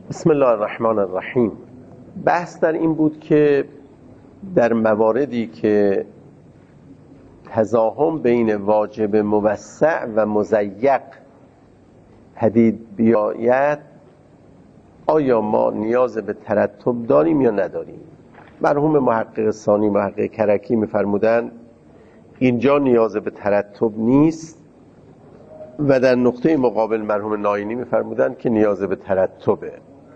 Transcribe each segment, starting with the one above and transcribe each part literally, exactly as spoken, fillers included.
بسم الله الرحمن الرحیم. بحث در این بود که در مواردی که تزاحم بین واجب موسع و مضیق پدید بیاید آیا ما نیاز به ترتب داریم یا نداریم. مرحوم محقق ثانی محقق کرکی می‌فرمودند اینجا نیاز به ترتب نیست و در نقطه مقابل مرحوم ناینی می‌فرمودند که نیاز به ترتبه.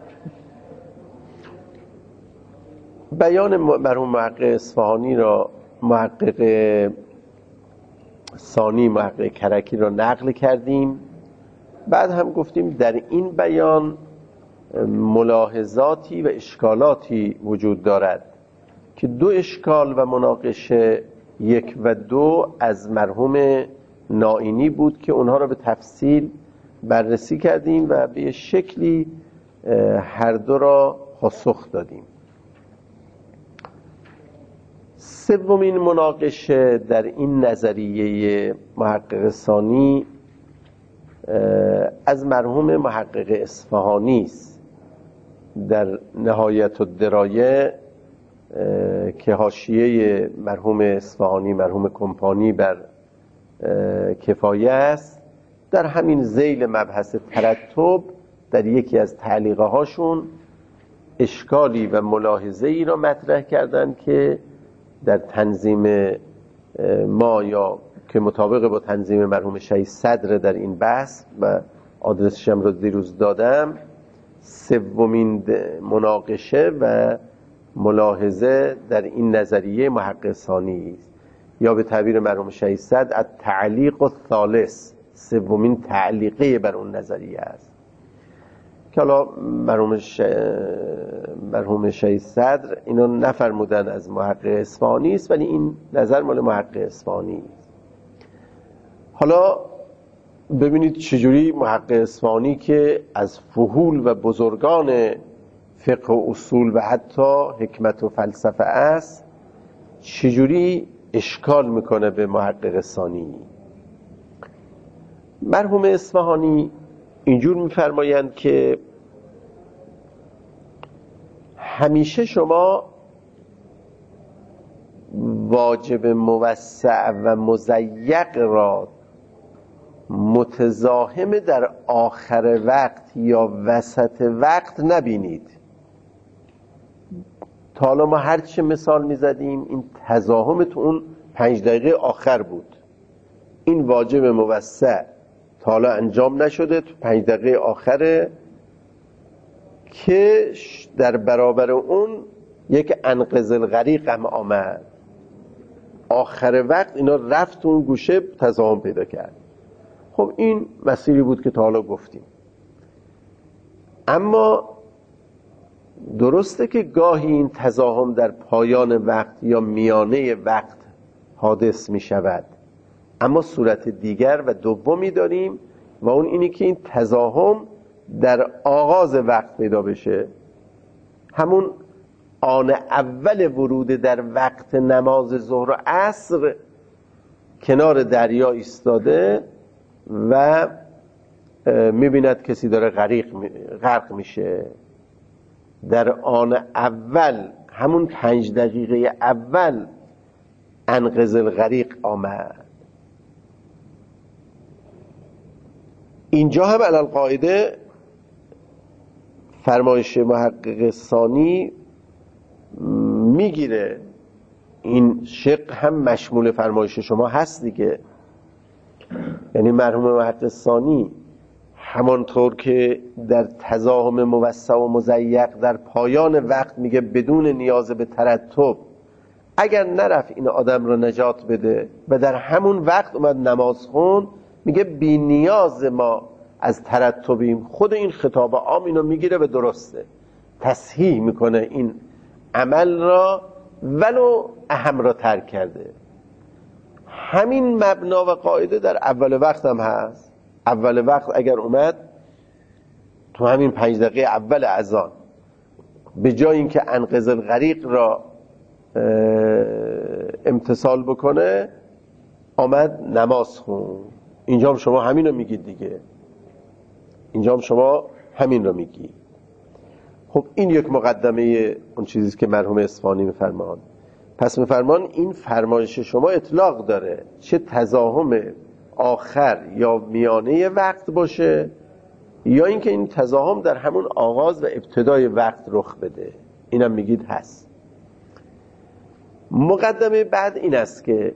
بیان مرحوم محقق اصفهانی را محقق ثانی محقق کرکی را نقل کردیم. بعد هم گفتیم در این بیان ملاحظاتی و اشکالاتی وجود دارد که دو اشکال و مناقشه یک و دو از مرحوم ناینی بود که اونها را به تفصیل بررسی کردیم و به شکلی هر دو را پاسخ دادیم. سومین مناقشه در این نظریه محقق ثانی از مرحوم محقق اصفهانی است در نهایت الدرایه که حاشیه مرحوم اصفهانی مرحوم کمپانی بر کفایه است. در همین ذیل مبحث ترتب در یکی از تعلیقه هاشون اشکالی و ملاحظه ای را مطرح کردند که در تنظیم ما یا که مطابق با تنظیم مرحوم شهید صدر در این بحث و آدرسش هم رو دیروز دادم، سومین مناقشه و ملاحظه در این نظریه محقق ثانی است یا به تعبیر مرحوم شهید صدر التعلیق الثالث، سومین تعلیقه بر اون نظریه است که حالا مرحوم ش... مرحوم شهید صدر اینو نفرمودن از محقق اصفهانی است ولی این نظر مال محقق اصفهانی است. حالا ببینید چجوری محقق اصفهانی که از فحول و بزرگان فقه و اصول و حتی حکمت و فلسفه است چجوری اشکال میکنه به محقق ثانی. مرحوم اصفهانی اینجور میفرمایند که همیشه شما واجب موسع و مضیق را متزاحم در آخر وقت یا وسط وقت نبینید. تا حالا ما هرچی مثال میزدیم این تزاحم تو اون پنج دقیقه آخر بود. این واجب موسع تا حالا انجام نشده، تو پنج دقیقه آخره که در برابر اون یک انقذ الغریق هم آمد. آخر وقت اینا رفت اون گوشه تزاحم پیدا کرد. خب این مسیری بود که تا حالا گفتیم. اما درسته که گاهی این تزاحم در پایان وقت یا میانه وقت حادث می شود، اما صورت دیگر و دومی داریم و اون اینی که این تزاحم در آغاز وقت پیدا بشه. همون آن اول ورود در وقت نماز ظهر و عصر کنار دریا ایستاده و میبیند کسی داره غریق غرق میشه. در آن اول همون پنج دقیقه اول انقذ الغریق آمد. اینجا هم علل قاعده فرمایش محقق ثانی میگیره. این شق هم مشمول فرمایش شما هست دیگه. یعنی مرحوم محقق ثانی همانطور که در تزاحم موسع و مضیق در پایان وقت میگه بدون نیاز به ترتب اگر نرفت این آدم رو نجات بده و در همون وقت اومد نماز خون، میگه بی نیاز ما از ترتبیم. خود این خطاب عام اینو میگیره و درسته، تصحیح میکنه این عمل را ولو اهم را ترک کرده. همین مبنا و قاعده در اول وقت هم هست. اول وقت اگر اومد تو همین پنج دقیقه اول اذان به جای اینکه انقذ الغریق را امتثال بکنه آمد نماز خون. اینجا هم شما همین رو میگید دیگه. اینجا هم شما همین رو میگید. خب این یک مقدمه اون چیزی که مرحوم اصفهانی میفرمان. پس میفرمان این فرمایش شما اطلاق داره، چه تزاحم آخر یا میانه وقت باشه یا اینکه این تزاحم در همون آغاز و ابتدای وقت رخ بده، اینم میگید هست. مقدمه بعد این است که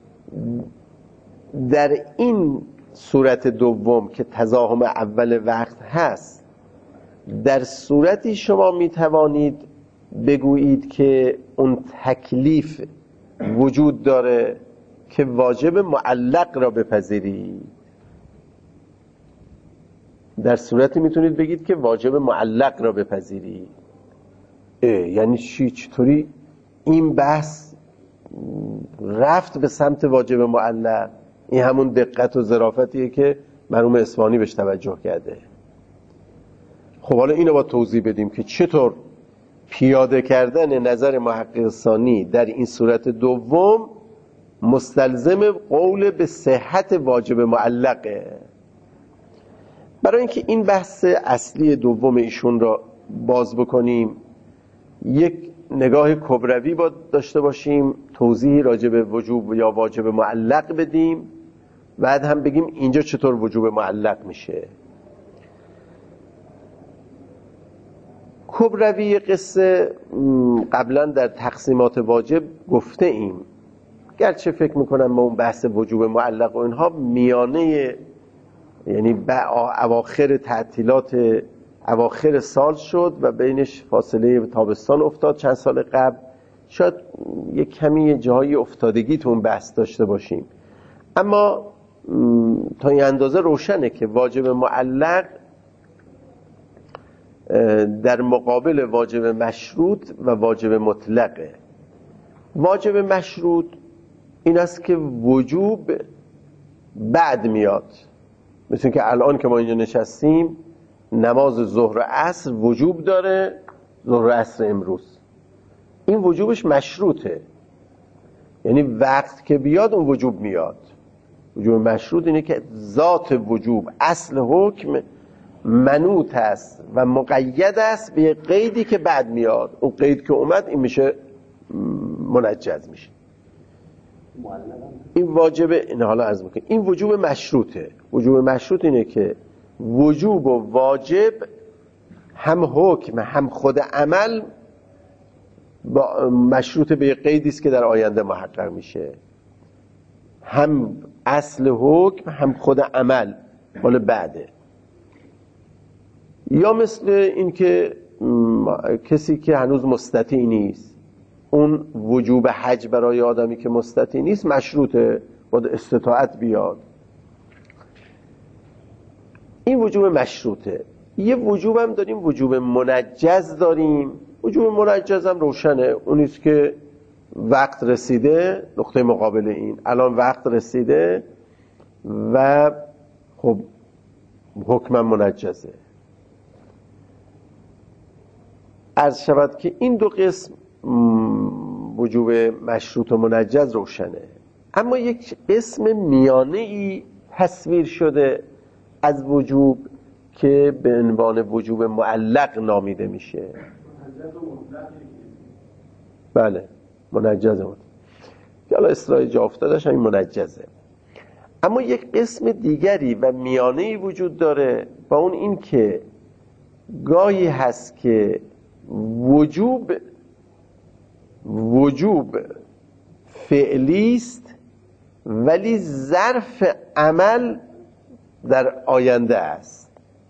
در این صورت دوم که تزاحم اول وقت هست، در صورتی شما میتوانید بگویید که اون تکلیف وجود داره که واجب معلق را بپذیرید. در صورتی میتونید بگید که واجب معلق را بپذیرید. یعنی چی؟ چطوری این بحث رفت به سمت واجب معلق؟ این همون دقت و ظرافتیه که مرحوم اصفهانی بهش توجه کرده. خب حالا اینو با توضیح بدیم که چطور پیاده کردن نظر محقق ثانی در این صورت دوم مستلزم قول به صحت واجب معلقه. برای اینکه این بحث اصلی دوم ایشون را باز بکنیم، یک نگاه کبروی با داشته باشیم، توضیحی راجع به وجوب یا واجب معلق بدیم، بعد هم بگیم اینجا چطور وجوب معلق میشه. کبروی قصه قبلا در تقسیمات واجب گفته ایم، گرچه فکر میکنم ما اون بحث وجوب معلق و اینها میانه، یعنی اواخر تعطیلات اواخر سال شد و بینش فاصله تابستان افتاد چند سال قبل، شاید یک کمی جایی افتادگی تو اون بحث داشته باشیم. اما تا این اندازه روشنه که واجب معلق در مقابل واجب مشروط و واجب مطلقه. واجب مشروط این است که وجوب بعد میاد، مثل که الان که ما اینجا نشستیم نماز ظهر و عصر وجوب داره، ظهر و عصر امروز، این وجوبش مشروطه، یعنی وقت که بیاد اون وجوب میاد. وجوب مشروط اینه که ذات وجوب، اصل حکم منوط است و مقید است به قیدی که بعد میاد. اون قید که اومد این میشه منجز میشه. این واجب، این حالا عرض میکنم این وجوب مشروطه. وجوب مشروط اینه که وجوب و واجب هم حکم هم خود عمل با مشروط به قیدی است که در آینده محقق میشه، هم اصل حکم هم خود عمل مال بعده. یا مثل این که کسی که هنوز مستطیع نیست، اون وجوب حج برای آدمی که مستطیع نیست مشروطه، باید استطاعت بیاد. این وجوب مشروطه. یه وجوب هم داریم، وجوب منجز داریم. وجوب منجز هم روشنه، اونیست که وقت رسیده، نقطه مقابل این الان وقت رسیده و خب حکم منجزه. عرض شود که این دو قسم وجوب مشروط و منجز روشنه، اما یک اسم میانه‌ای تصویر شده از وجوب که به عنوان وجوب معلق نامیده میشه. بله، منجز مطلق که حالا اصطلاح جا افتادش همین منجزه. اما یک قسم دیگری و میانه‌ای وجود داره و اون این که گاهی هست که وجوب وجوب فعلی است ولی ظرف عمل در آینده است.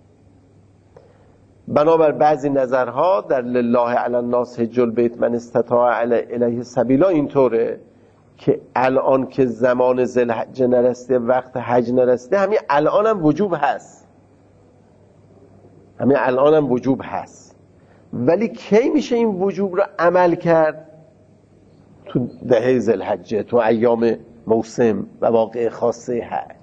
بنابر بعضی نظرها در لله علی الناس حج البیت من استطاع الیه سبیلا اینطوره که الان که زمان ذوالحجه نرسیده، وقت حج نرسیده، همین الان هم وجوب هست، همین الان هم وجوب هست، ولی کی میشه این وجوب رو عمل کرد؟ تو دهه ذوالحجه، تو ایام موسم و واقع خاصه حج.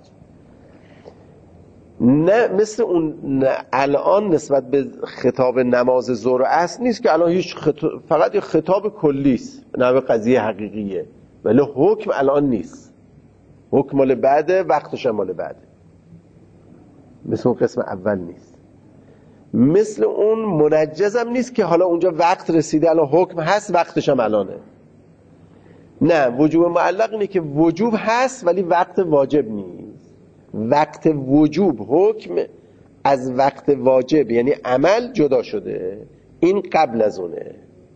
نه مثل اون الان نسبت به خطاب نماز ظهر و عصر نیست که الان هیچ خطاب، فقط یه خطاب کلی است، نه قضیه حقیقیه، ولی حکم الان نیست. حکم مال بعده، وقتش هم مال بعده، مثل اون قسم اول نیست. مثل اون منجزم نیست که حالا اونجا وقت رسیده الان حکم هست وقتش هم الانه. نه، وجوب معلق اینه که وجوب هست ولی وقت واجب نیست. وقت وجوب حکم از وقت واجب یعنی عمل جدا شده، این قبل از اونه.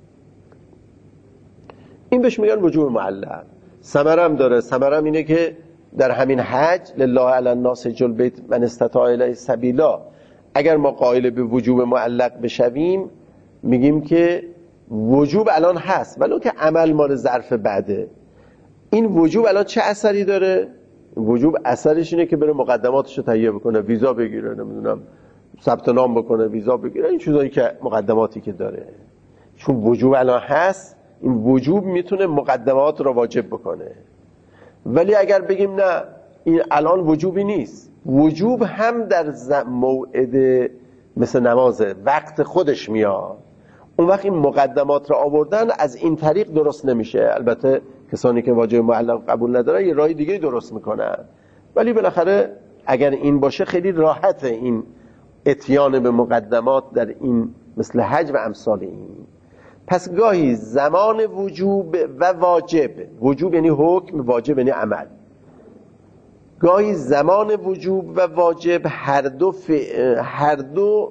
این بهش میگن وجوب معلق. ثمره هم داره. ثمره هم اینه که در همین حج لله علی الناس حج البیت من استطاع الیه سبیلا، اگر ما قائل به وجوب معلق بشویم میگیم که وجوب الان هست ولو که عمل مال ظرف بعده. این وجوب الان چه اثری داره؟ وجوب اثرش اینه که بره مقدماتش رو تهیه بکنه، ویزا بگیره، نمیدونم ثبت نام بکنه، ویزا بگیره، این چیزایی که مقدماتی که داره. چون وجوب الان هست، این وجوب میتونه مقدمات رو واجب بکنه. ولی اگر بگیم نه این الان وجوبی نیست، وجوب هم در موعد مثل نماز وقت خودش میاد، اون وقت این مقدمات رو آوردن از این طریق درست نمیشه. البته کسانی که واجب معلق قبول ندارن یه راه دیگه درست میکنن، ولی بالاخره اگر این باشه خیلی راحته این اتیان به مقدمات در این مثل حج و امثال این. پس گاهی زمان وجوب و واجب، وجوب یعنی حکم، واجب یعنی عمل، گاهی زمان وجوب و واجب هر دو ف... هر دو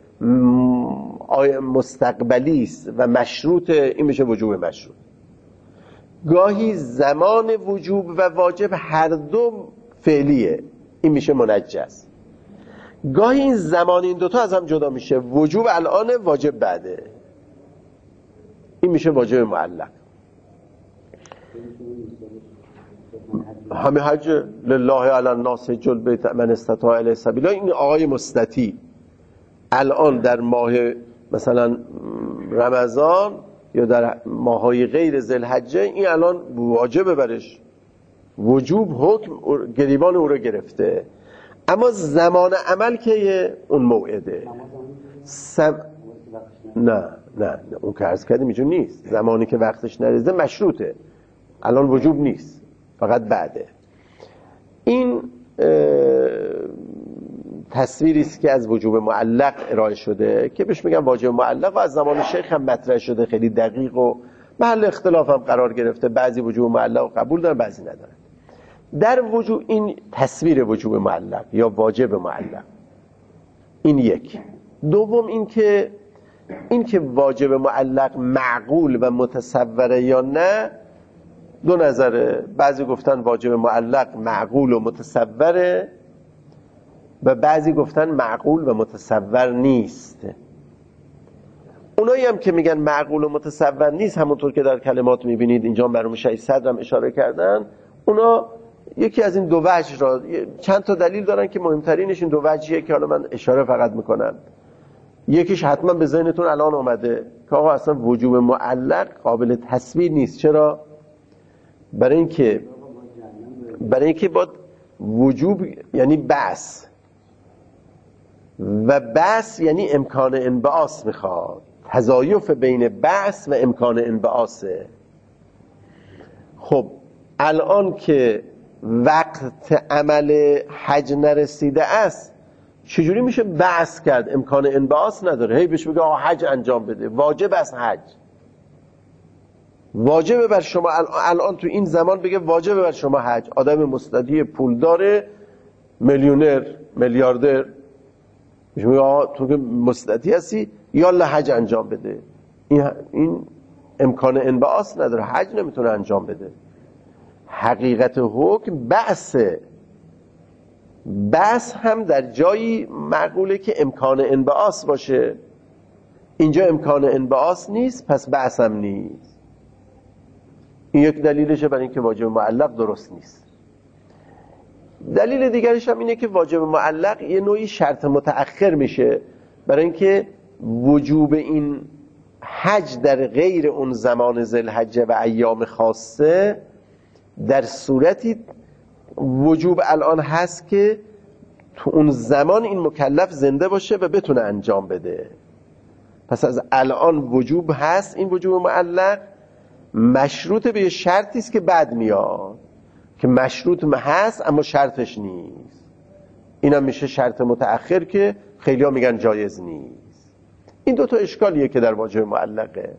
مستقبلی است و مشروط، این میشه وجوب مشروط. گاهی زمان وجوب و واجب هر دو فعلیه، این میشه منجز. گاهی این زمان این دوتا از هم جدا میشه، وجوب الان، واجب بعده، این میشه واجب معلق. همه حج لله علی الناس حج البیت من استطاع الیه سبیلا، این آقای مستطیع الان در ماه مثلا رمضان یا در ماهای غیر ذوالحجه این الان واجبه برش، وجوب حکم گریبان او رو گرفته. اما زمان عمل که اون موعده سم... نه نه نه اون که عرض کردیم اینجور نیست. زمانی که وقتش نرسیده مشروطه، الان وجوب نیست، فقط بعده. این تصویری است که از وجوب معلق ارائه شده که بهش میگن واجب معلق و از زمان شیخ هم مطرح شده، خیلی دقیق و محل اختلاف هم قرار گرفته. بعضی وجوب معلق قبول دارن، بعضی ندارن. در وجوب این تصویر وجوب معلق یا واجب معلق، این یک. دوم این که این که واجب معلق معقول و متصوره یا نه، دو نظره. بعضی گفتن واجب معلق معقول و متصوره و بعضی گفتن معقول و متصور نیست. اونایی هم که میگن معقول و متصور نیست، همونطور که در کلمات میبینید اینجا مرحوم شهید صدر هم اشاره کردن، اونا یکی از این دو وجه را، چند تا دلیل دارن که مهمترینش این دو وجهیه که حالا من اشاره فقط میکنم. یکیش حتما به ذهنتون الان اومده که آقا اصلا وجوب معلق قابل تصویر نیست. چرا؟ برای اینکه برای اینکه با وجوب یعنی بعث و بعث یعنی امکان انبعاث میخواد، تضایف بین بعث و امکان انبعاثه. خب الان که وقت عمل حج نرسیده است، چجوری میشه بعث کرد؟ امکان انبعاث نداره. هی بهش بگه آقا حج انجام بده، واجب است حج، واجبه بر شما الان تو این زمان بگه واجبه بر شما حج. آدم مستدی پولدار میلیونر میلیاردر میشه میگه آقا تو که مستدی هستی یالا حج انجام بده. این این امکان انبعاث نداره، حج نمیتونه انجام بده. حقیقت حکم بعثه. بعث هم در جایی معقوله که امکان انبعاث باشه، اینجا امکان انبعاث نیست، پس بعث هم نیست. این یک دلیلشه برای اینکه واجب معلق درست نیست. دلیل دیگرش هم اینه که واجب معلق یه نوعی شرط متأخر میشه، برای اینکه وجوب این حج در غیر اون زمان ذوالحجه و ایام خاصه در صورتی وجوب الان هست که تو اون زمان این مکلف زنده باشه و بتونه انجام بده. پس از الان وجوب هست، این وجوب معلق مشروط به یه شرطی است که بعد میاد، که مشروط هست اما شرطش نیست. اینم میشه شرط متأخر که خیلی ها میگن جایز نیست. این دوتا اشکالیه که در واجب معلقه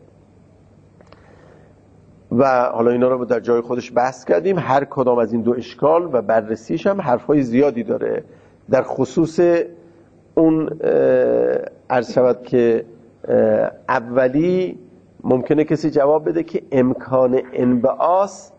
و حالا اینا رو در جای خودش بحث کردیم. هر کدام از این دو اشکال و بررسیش هم حرفای زیادی داره. در خصوص اون عرض شود که اولی ممکنه کسی جواب بده که امکان انبعاث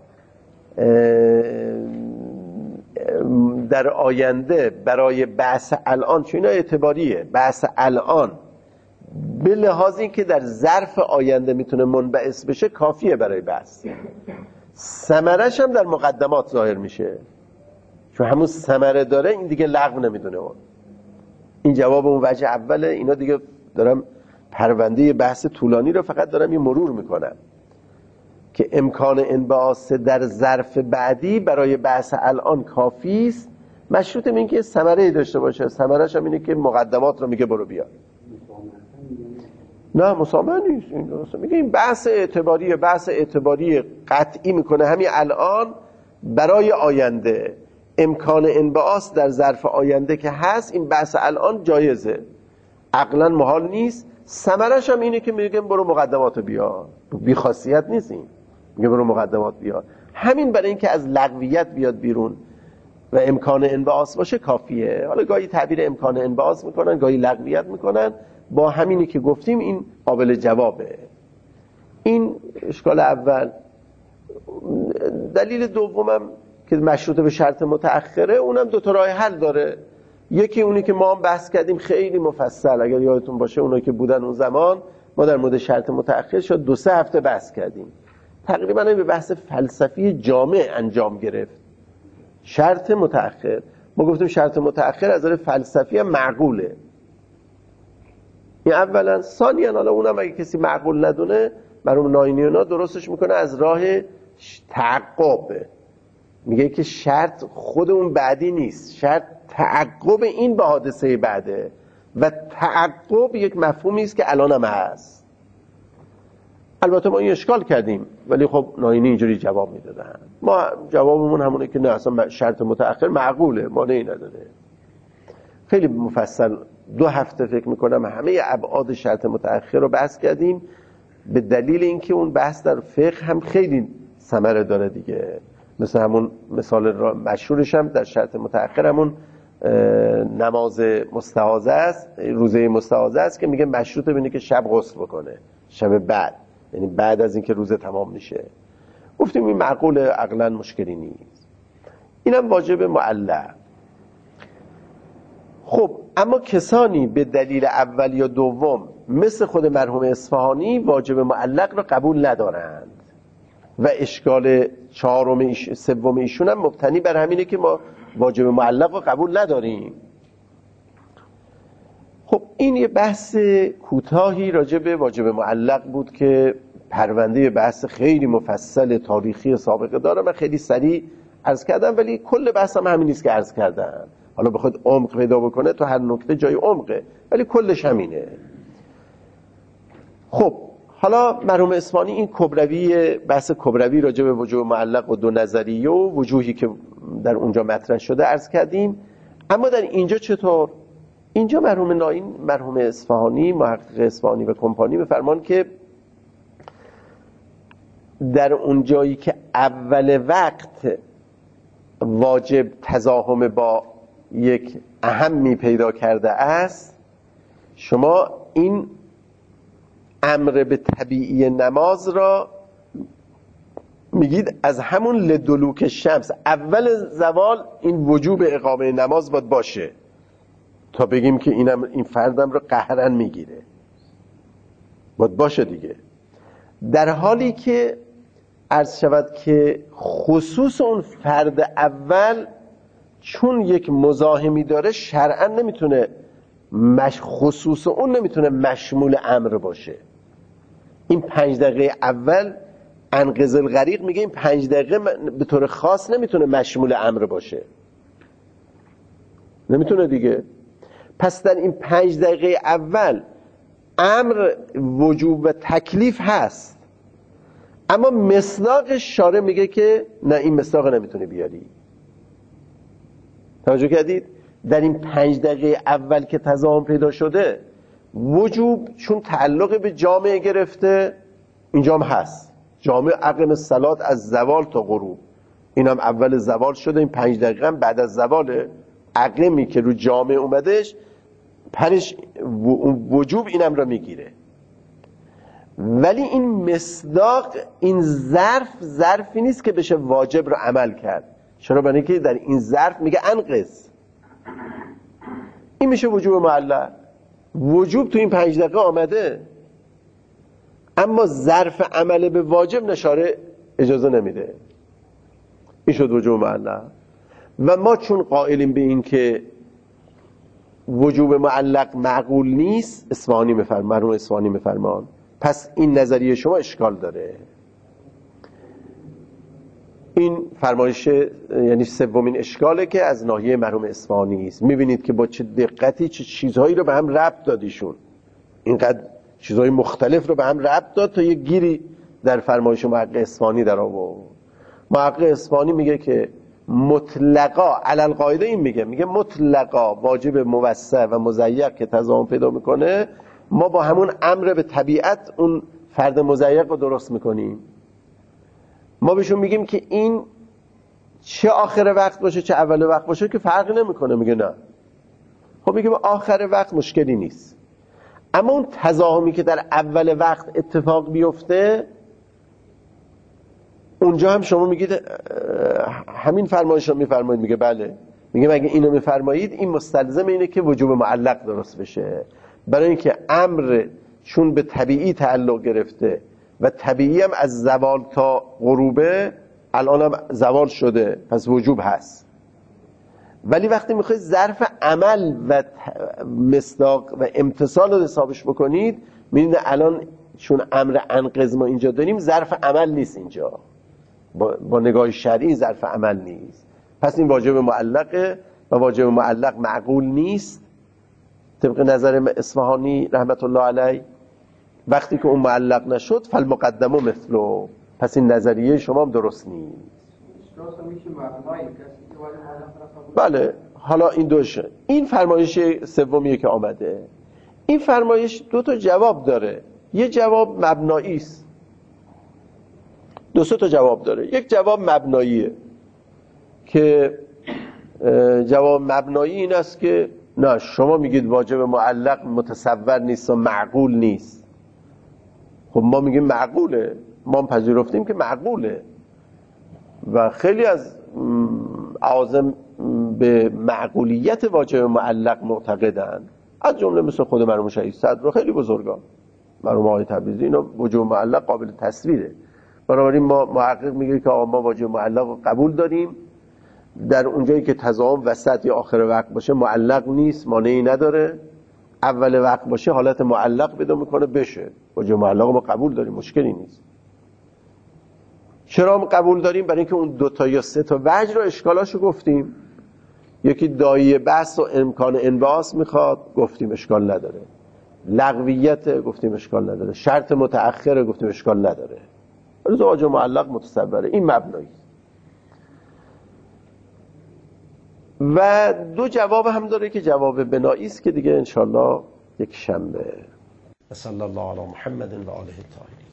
در آینده برای بحث الان، چون اینا اعتباریه، بحث الان به لحاظ این که در ظرف آینده میتونه منبعث بشه کافیه برای بحث. ثمرش هم در مقدمات ظاهر میشه، چون همون ثمره داره، این دیگه لغو نمیدونه. اون این جواب اون وجه اوله. اینا دیگه دارم پرونده بحث طولانی رو فقط دارم یه مرور میکنم که امکان انبعاث در ظرف بعدی برای بحث الان کافی است، مشروط به اینکه ثمره داشته باشه. ثمرش هم اینه که مقدمات رو میگه برو بیا. نه مسامحه نیست، این درسته. میگه این بحث اعتباریه، بحث اعتباری قطعی میکنه همین الان برای آینده. امکان انبعاث در ظرف آینده که هست، این بحث الان جایزه، عقلا محال نیست. ثمرش هم اینه که میگه برو مقدمات بیا. بی خاصیت نیست، این میگه برو مقدمات بیا. همین برای اینکه از لغویت بیاد بیرون و امکان انبعاث باشه کافیه. حالا گاهی تعبیر امکان انبعاث میکنن، گاهی لغویت میکنن. با همینی که گفتیم این قابل جوابه. این اشکال اول. دلیل دومم که مشروط به شرط متأخره، اونم دو تا راه حل داره. یکی اونی که ما هم بحث کردیم خیلی مفصل، اگر یادتون باشه اونایی که بودن اون زمان، ما در مورد شرط متأخر شد دو سه هفته بحث کردیم. تقریبا به بحث فلسفی جامع انجام گرفت. شرط متأخر، ما گفتیم شرط متأخر از نظر فلسفی هم معقوله. این اولا. ثانیاً حالا اونم اگه کسی معقول ندونه، مرحوم ناینی اونا درستش میکنه از راه تعقب. میگه که شرط خود اون بعدی نیست، شرط تعقب این به حادثه بعده و تعقب یک مفهومی است که الان هم هست. البته ما این اشکال کردیم، ولی خب ناینی اینجوری جواب میدادن. ما جوابمون همونه که نه، اصلا شرط متأخر معقوله، مانعی نداره. خیلی مفصل دو هفته فکر میکنم همه ابعاد شرط متأخر رو بحث کردیم، به دلیل اینکه اون بحث در فقه هم خیلی ثمره داره دیگه. مثل همون مثال مشهورش هم در شرط متأخر همون نماز مستحاضه است، روزه مستحاضه است که میگه مشروط بینه که شب غسل بکنه، شب بعد، یعنی بعد از اینکه روزه تمام میشه. گفتیم این معقول، عقلا مشکلی نیست. اینم واجب معلق. خب اما کسانی به دلیل اول یا دوم مثل خود مرحوم اصفهانی واجب معلق رو قبول ندارند و اشکال چهارم ایش... سوم ایشون هم مبتنی بر همینه که ما واجب معلق رو قبول نداریم. خب این یه بحث کوتاهی راجع به واجب معلق بود که پرونده بحث خیلی مفصل تاریخی سابقه داره. من خیلی سریع عرض کردم، ولی کل بحث هم همین نیست که عرض کردم. حالا بخواد عمق پیدا بکنه تو هر نکته جای عمقه، ولی کلش همینه. خب حالا مرحوم اصفهانی این کبروی، بحث کبروی راجع به وجوب معلق و دو نظریه و وجوهی که در اونجا مطرح شده عرض کردیم. اما در اینجا چطور؟ اینجا مرحوم ناین، مرحوم اصفهانی، محقق اصفهانی و کمپانی بفرمان که در اون جایی که اول وقت واجب تزاحم با یک اهمی پیدا کرده است، شما این امر به طبیعی نماز را میگید از همون لدلوک شمس، اول زوال این وجوب اقامه نماز باید باشه تا بگیم که اینم این فردم رو قهرا میگیره، باید باشه دیگه. در حالی که عرض شود که خصوص اون فرد اول چون یک مزاحمی داره شرعا نمیتونه مش خصوص اون نمیتونه مشمول امر باشه. این پنج دقیقه اول انقذ الغریق میگه این پنج دقیقه به طور خاص نمیتونه مشمول امر باشه، نمیتونه دیگه. پس در این پنج دقیقه اول امر وجوب و تکلیف هست، اما مصداق شارع میگه که نه، این مصداق نمیتونه بیاری. توجه کردید؟ در این پنج دقیقه اول که تضامن پیدا شده وجوب چون تعلق به جامعه گرفته، اینجا هم هست جامعه اقیم الصلات از زوال تا غروب، این هم اول زوال شده، این پنج دقیقه هم بعد از زوال اقیمی که رو جامعه اومدش پنج وجوب اینم را میگیره. ولی این مصداق، این ظرف ظرفی نیست که بشه واجب رو عمل کرد. چرا؟ برای اینکه در این ظرف میگه انقض، این میشه وجوب معلق. وجوب تو این پنج دقیقه آمده، اما ظرف عمل به واجب نشاره اجازه نمیده، این شد وجوب معلق. و ما چون قائلیم به این که وجوب معلق معقول نیست، اصفهانی میفرمان، مرحوم اصفهانی میفرمان، پس این نظریه شما اشکال داره. این فرمایش یعنی سومین اشکاله که از ناحیه مرحوم اصفهانی است. میبینید که با چه دقتی چه چیزهایی رو به هم ربط دادیشون، اینقدر چیزهای مختلف رو به هم ربط داد تا یه گیری در فرمایش محقق اصفهانی در آورد. محقق اصفهانی میگه که مطلقا علل قاعده، این میگه میگه مطلقا واجب موسع و مضیق که تضامن پیدا میکنه، ما با همون امر به طبیعت اون فرد مضیق رو درست میکنیم. ما بهشون میگیم که این چه آخر وقت باشه چه اول وقت باشه که فرق نمیکنه. میگه نه، خب میگه آخر وقت مشکلی نیست، اما اون تضاهمی که در اول وقت اتفاق بیفته اونجا هم شما میگید همین فرمایش رو میفرمایید. میگه بله، میگه اگه اینو میفرمایید این مستلزم اینه که وجوب معلق درست بشه، برای اینکه امر چون به طبیعی تعلق گرفته و طبیعی هم از زوال تا غروبه، الان هم زوال شده پس وجوب هست. ولی وقتی میخواید ظرف عمل و مصداق و امتصال رو حسابش بکنید، میبینید الان چون امر انقض ما اینجا داریم، ظرف عمل نیست اینجا، با, با نگاه شرعی ظرف عمل نیست، پس این واجب معلقه و واجب معلق معقول نیست طبق نظر اصفهانی رحمت الله علیه. وقتی که اون معلق نشد فالمقدمه مثله، پس این نظریه شما هم درست نیست. بله، حالا این دوشه، این فرمایش سومیه که آمده. این فرمایش دو تا جواب داره، یه جواب مبنایی است، دو سه تا جواب داره. یک جواب مبناییه که جواب مبنایی این است که نه، شما میگید واجب معلق متصور نیست و معقول نیست. خب ما میگیم معقوله، ما پذیرفتیم که معقوله و خیلی از اعاظم به معقولیت واجب معلق معتقدند، از جمله مثل خود مرحوم شهید صدر و خیلی بزرگان، مرحوم آقای تبریزی، اینا وجوب معلق قابل تصویره. بنابراین ما محقق میگه که آقا ما واجب معلق رو قبول داریم، در اونجایی که تضامن وسط یا آخر وقت باشه معلق نیست، مانعی نداره، اول وقت باشه حالت معلق پیدا میکنه بشه، واجب معلق ما قبول داریم، مشکلی نیست. چرا ما قبول داریم؟ برای اینکه اون دو تا یا سه تا وجه رو اشکالاشو گفتیم. یکی دایی بحث و امکان انبعاث میخواد، گفتیم اشکال نداره. لغویت، گفتیم اشکال نداره. شرط متأخر، گفتیم اشکال نداره. ولی واجب معلق متصوره، این مبنایی. و دو جواب هم داره که جواب بنایی است که دیگه انشالله یک شنبه. صلی الله علی محمد و آله الطاهرین.